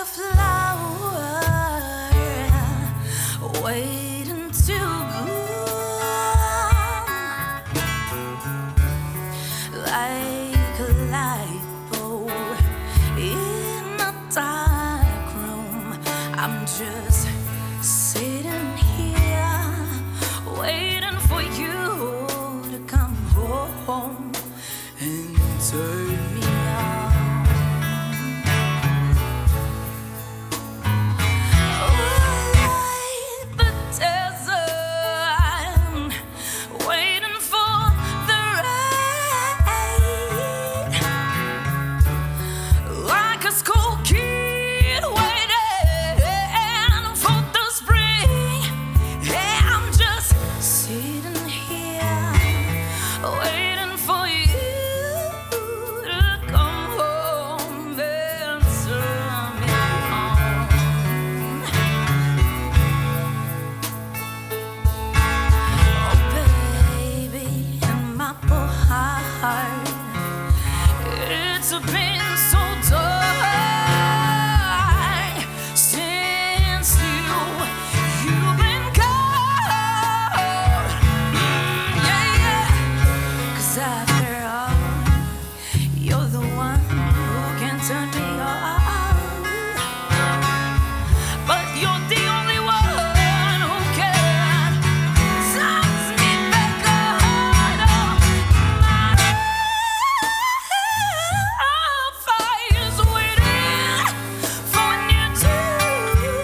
a flower waiting to bloom, like a light bulb in a dark room. I'm just sitting here waiting for you to come home and turn me on. It's been so dark since you've been gone. Yeah. 'Cause after all, you're the one who can turn me on. But you're the only one who can touch me back on. Fire's waiting for you too.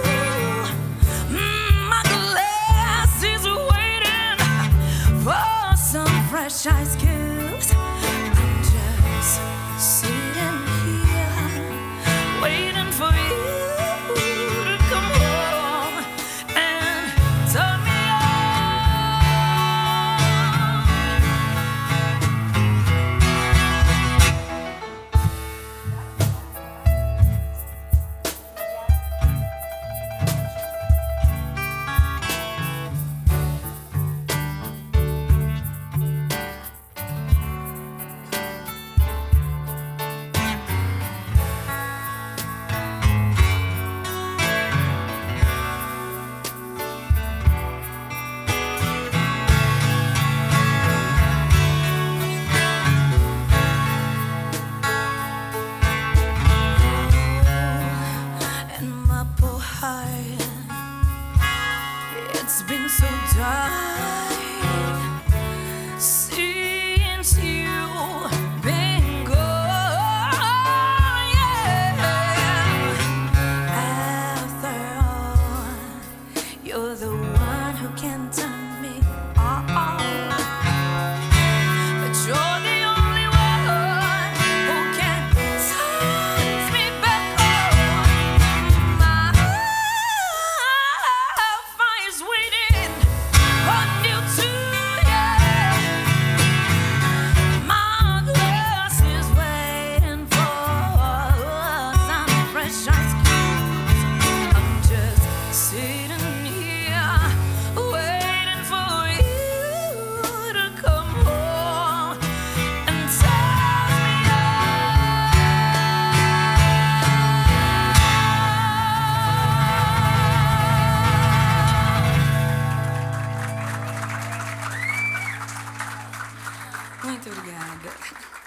My glass is waiting for some fresh ice cubes. I'm just sitting here waiting for you to come home and turn me It's been so dark since you've been gone. Yeah. After all, you're the one who can turn me on. But you're the only one who can touch me back on. My fire's waiting on you too, yeah. My glass is waiting for some fresh ice cubes. I'm just sitting here waiting for you to come home and tell me Muito obrigada.